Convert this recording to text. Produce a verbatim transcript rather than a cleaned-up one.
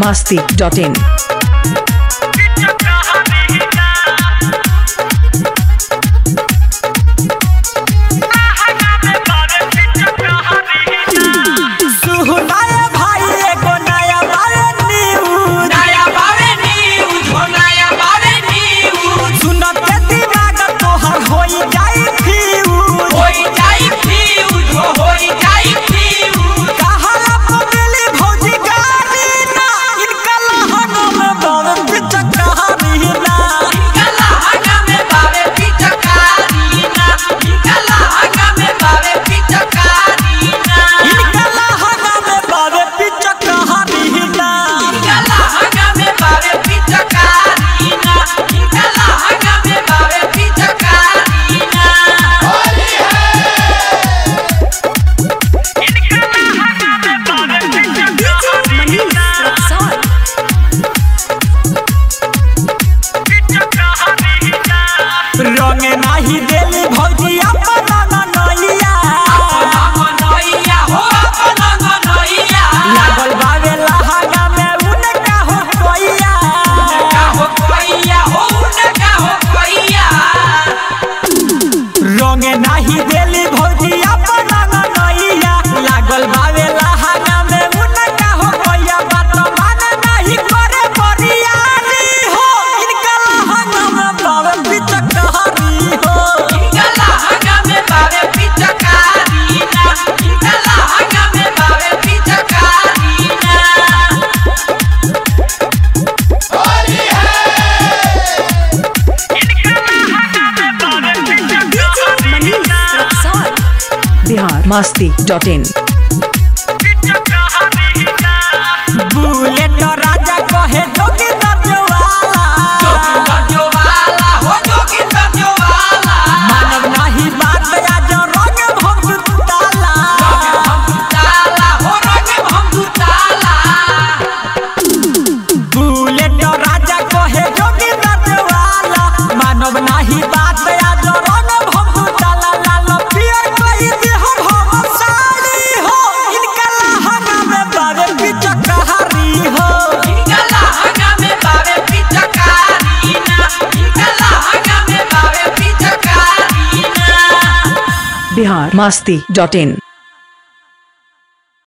masti dot in. रंगे नाही देली भौजी अपना ननैया हो अपना ननैया लागल बावे लहंगा में उनका हो कोइया उनका हो कोइया हो उनका हो कोइया रंगे नाही देली भौजी अपना ननैया लागल बावे लहंगा में उनका हो कोइया बात मान नहीं करे परियारी हो इनका लहंगा में बावे पिचक Bihar masti dot in. Bullet राजा कहे जोगी दर्जवाला जोगी दर्जवाला हो जोगी दर्जवाला मानव नहीं बात आज रंग हम दुताला रंग हम दुताला हो रंग हम दुताला बुलेट राजा कहे जोगी दर्जवाला मानव नहीं बात आज रंग हम दुताला लाल पियर कहि दे हम हम साड़ी हो इनका लहंगा में बारे पिचक Bihar masti dot in.